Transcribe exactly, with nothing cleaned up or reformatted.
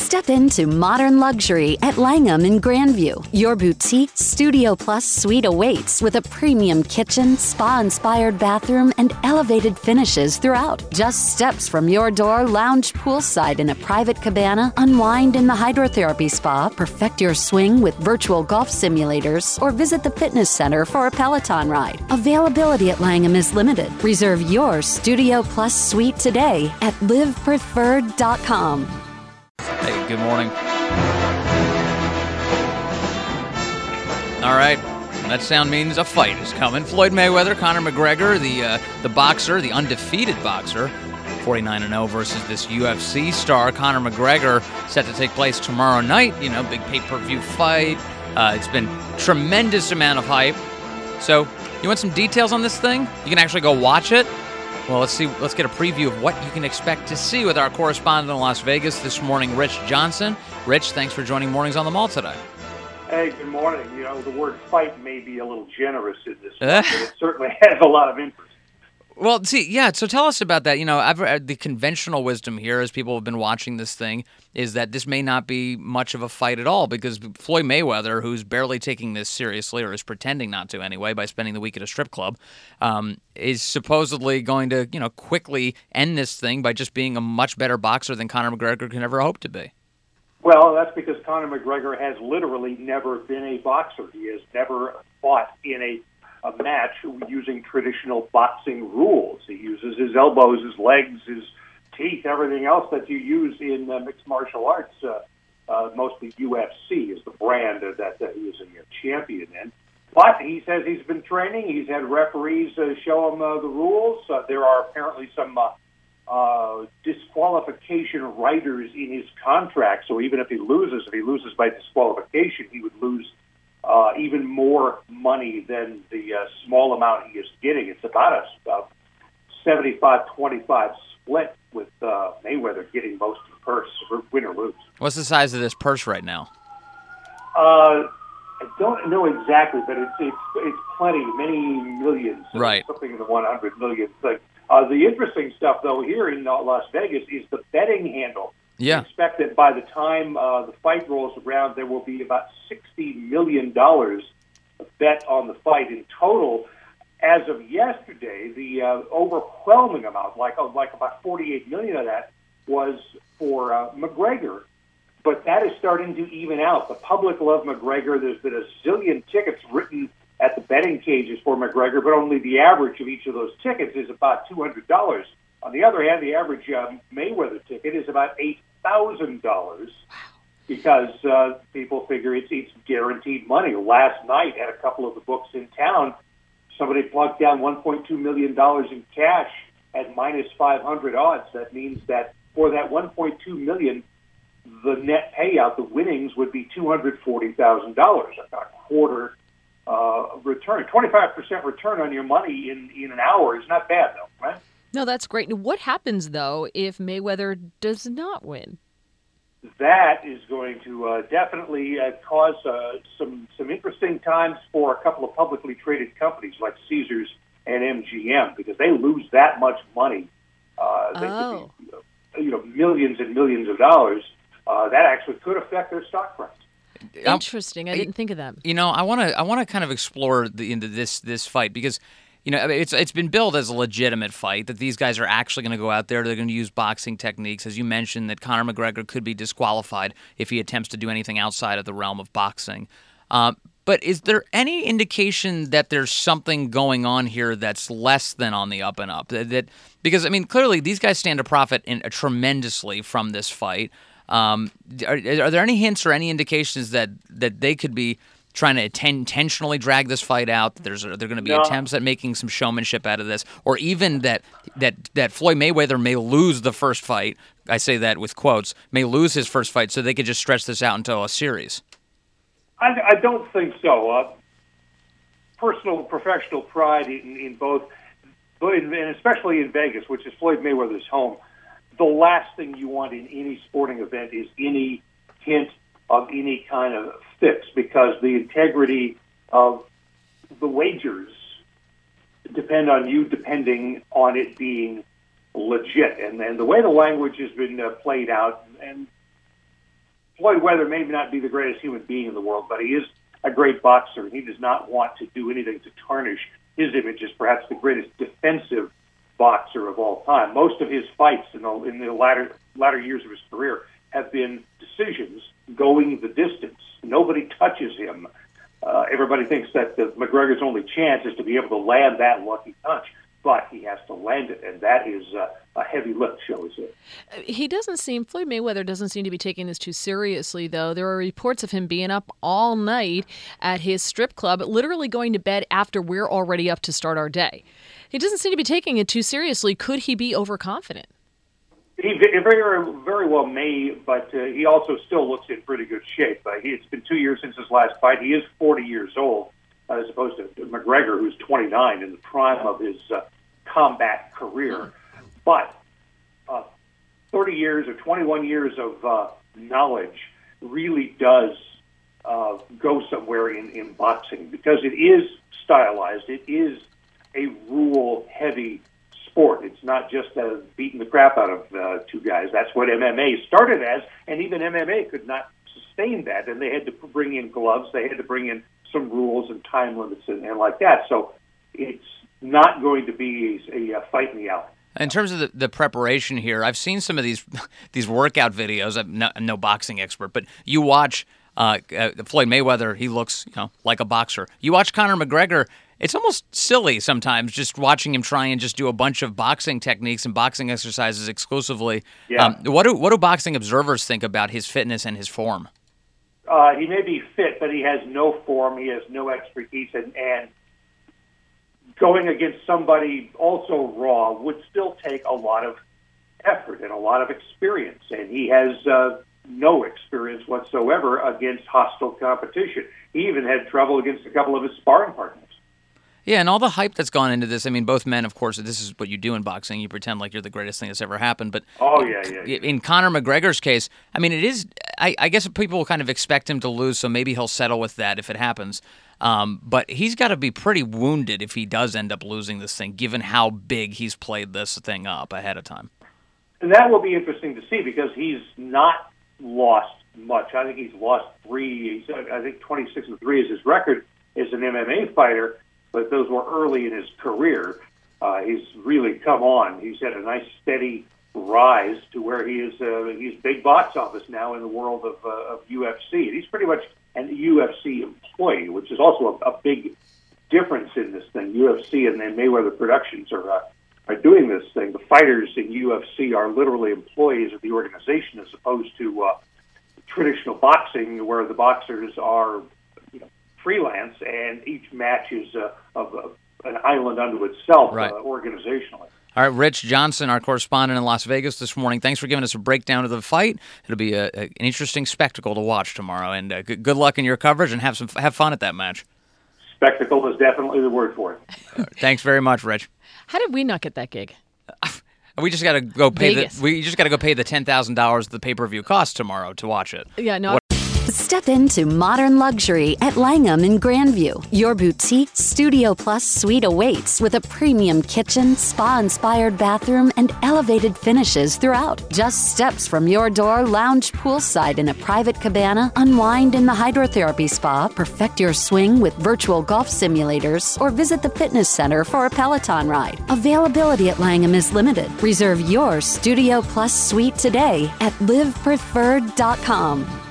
Step into modern luxury at Langham in Grandview. Your boutique Studio Plus suite awaits with a premium kitchen, spa-inspired bathroom, and elevated finishes throughout. Just steps from your door, lounge poolside in a private cabana, unwind in the hydrotherapy spa, perfect your swing with virtual golf simulators, or visit the fitness center for a Peloton ride. Availability at Langham is limited. Reserve your Studio Plus suite today at live preferred dot com. Hey, good morning. All right, that sound means a fight is coming. Floyd Mayweather, Conor McGregor, the uh, the boxer, the undefeated boxer, forty-nine and oh versus this U F C star, Conor McGregor, set to take place tomorrow night. You know, big pay-per-view fight. Uh, it's been tremendous amount of hype. So, you want some details on this thing? You can actually go watch it. Well, let's see. Let's get a preview of what you can expect to see with our correspondent in Las Vegas this morning, Rich Johnson. Rich, thanks for joining Mornings on the Mall today. Hey, good morning. You know, the word fight may be a little generous in this one, but it certainly has a lot of interest. Well, see, yeah, so tell us about that. You know, I've, uh, the conventional wisdom here, as people have been watching this thing, is that this may not be much of a fight at all, because Floyd Mayweather, who's barely taking this seriously, or is pretending not to anyway, by spending the week at a strip club, um, is supposedly going to, you know, quickly end this thing by just being a much better boxer than Conor McGregor can ever hope to be. Well, that's because Conor McGregor has literally never been a boxer. He has never fought in a a match using traditional boxing rules. He uses his elbows, his legs, his teeth, everything else that you use in uh, mixed martial arts. Uh, uh, mostly U F C is the brand uh, that uh, he is a champion in. But he says he's been training. He's had referees uh, show him uh, the rules. Uh, there are apparently some uh, uh, disqualification riders in his contract. So even if he loses, if he loses by disqualification, he would lose Uh, even more money than the uh, small amount he is getting. It's about a uh, seventy-five twenty-five split, with uh, Mayweather getting most of the purse, win or lose. What's the size of this purse right now? Uh, I don't know exactly, but it's it's, it's plenty, many millions. Right. Something in the one hundred million thing. Uh, the interesting stuff, though, here in uh, Las Vegas is the betting handle. Yeah. We expect that by the time uh, the fight rolls around, there will be about sixty million dollars bet on the fight in total. As of yesterday, the uh, overwhelming amount, like uh, like about forty-eight million dollars of that, was for uh, McGregor. But that is starting to even out. The public love McGregor. There's been a zillion tickets written at the betting cages for McGregor, but only the average of each of those tickets is about two hundred dollars. On the other hand, the average uh, Mayweather ticket is about eight thousand dollars because uh, people figure it's, it's guaranteed money. Last night, at a couple of the books in town, somebody plugged down one point two million dollars in cash at minus five hundred odds. That means that for that one point two million dollars, the net payout, the winnings, would be two hundred forty thousand dollars, about a quarter uh, return. twenty-five percent return on your money in, in an hour is not bad, though, right? No, that's great. What happens, though, if Mayweather does not win? That is going to uh, definitely uh, cause uh, some some interesting times for a couple of publicly traded companies like Caesars and M G M, because they lose that much money. Uh, they oh. could be, you know, millions and millions of dollars. Uh, that actually could affect their stock price. Interesting. I didn't think of that. You know, I want to I want to kind of explore the, into this this fight, because you know, it's it's been billed as a legitimate fight, that these guys are actually going to go out there, they're going to use boxing techniques. As you mentioned, that Conor McGregor could be disqualified if he attempts to do anything outside of the realm of boxing. Uh, but is there any indication that there's something going on here that's less than on the up and up? That, that because, I mean, clearly these guys stand to profit in, uh, tremendously from this fight. Um, are, are there any hints or any indications that, that they could be trying to atten- intentionally drag this fight out? There's there are going to be no. attempts at making some showmanship out of this, or even that that that Floyd Mayweather may lose the first fight. I say that with quotes. May lose his first fight, so they could just stretch this out into a series. I, I don't think so. Uh, personal, professional pride in, in both, and especially in Vegas, which is Floyd Mayweather's home. The last thing you want in any sporting event is any hint of any kind of fix, because the integrity of the wagers depend on you depending on it being legit. And, and the way the language has been uh, played out, and Floyd Weather may not be the greatest human being in the world, but he is a great boxer, and he does not want to do anything to tarnish his image as perhaps the greatest defensive boxer of all time. Most of his fights in the, in the latter, latter years of his career have been decisions going the distance. Nobody touches him. Uh, everybody thinks that the, McGregor's only chance is to be able to land that lucky punch, but he has to land it, and that is uh, a heavy lift, shall we say. He doesn't seem, Floyd Mayweather doesn't seem to be taking this too seriously, though. There are reports of him being up all night at his strip club, literally going to bed after we're already up to start our day. He doesn't seem to be taking it too seriously. Could he be overconfident? He very, very well may, but uh, he also still looks in pretty good shape. Uh, he, it's been two years since his last fight. He is forty years old, uh, as opposed to McGregor, who's twenty-nine, in the prime of his uh, combat career. But uh, thirty years or twenty-one years of uh, knowledge really does uh, go somewhere in, in boxing, because it is stylized. It is a rule-heavy sport. It's not just uh, beating the crap out of uh, two guys. That's what M M A started as, and even M M A could not sustain that, and they had to bring in gloves. They had to bring in some rules and time limits and, and like that. So it's not going to be a, a fight in the alley. In terms of the, the preparation here, I've seen some of these these workout videos. I'm no, I'm no boxing expert, but you watch uh, uh, Floyd Mayweather. He looks, you know, like a boxer. You watch Conor McGregor. It's almost silly sometimes just watching him try and just do a bunch of boxing techniques and boxing exercises exclusively. Yeah. Um, what do what do boxing observers think about his fitness and his form? Uh, he may be fit, but he has no form. He has no expertise, and, and going against somebody also raw would still take a lot of effort and a lot of experience, and he has uh, no experience whatsoever against hostile competition. He even had trouble against a couple of his sparring partners. Yeah, and all the hype that's gone into this. I mean, both men, of course, this is what you do in boxing. You pretend like you're the greatest thing that's ever happened. But oh, yeah, yeah, yeah. in Conor McGregor's case, I mean, it is, I, I guess people will kind of expect him to lose, so maybe he'll settle with that if it happens. Um, but he's got to be pretty wounded if he does end up losing this thing, given how big he's played this thing up ahead of time. And that will be interesting to see, because he's not lost much. I think he's lost three. He's, I think twenty-six and three is his record as an M M A fighter. But those were early in his career. Uh, he's really come on. He's had a nice steady rise to where he is. Uh, he's big box office now in the world of, uh, of U F C. And he's pretty much an U F C employee, which is also a, a big difference in this thing. U F C and then Mayweather Productions are uh, are doing this thing. The fighters in U F C are literally employees of the organization, as opposed to uh, traditional boxing, where the boxers are, you know, freelance, and each match is uh, of uh, an island unto itself, right. uh, organizationally. All right, Rich Johnson, our correspondent in Las Vegas this morning, thanks for giving us a breakdown of the fight. It'll be a, a, an interesting spectacle to watch tomorrow, and uh, good, good luck in your coverage, and have some have fun at that match. Spectacle is definitely the word for it. Right, thanks very much, Rich. How did we not get that gig? We just got to go pay Vegas. the we just got to go pay the ten thousand dollars the pay-per-view costs tomorrow to watch it. Yeah, no. What- Step into modern luxury at Langham in Grandview. Your boutique Studio Plus suite awaits with a premium kitchen, spa-inspired bathroom, and elevated finishes throughout. Just steps from your door, lounge poolside in a private cabana, unwind in the hydrotherapy spa, perfect your swing with virtual golf simulators, or visit the fitness center for a Peloton ride. Availability at Langham is limited. Reserve your Studio Plus suite today at live preferred dot com.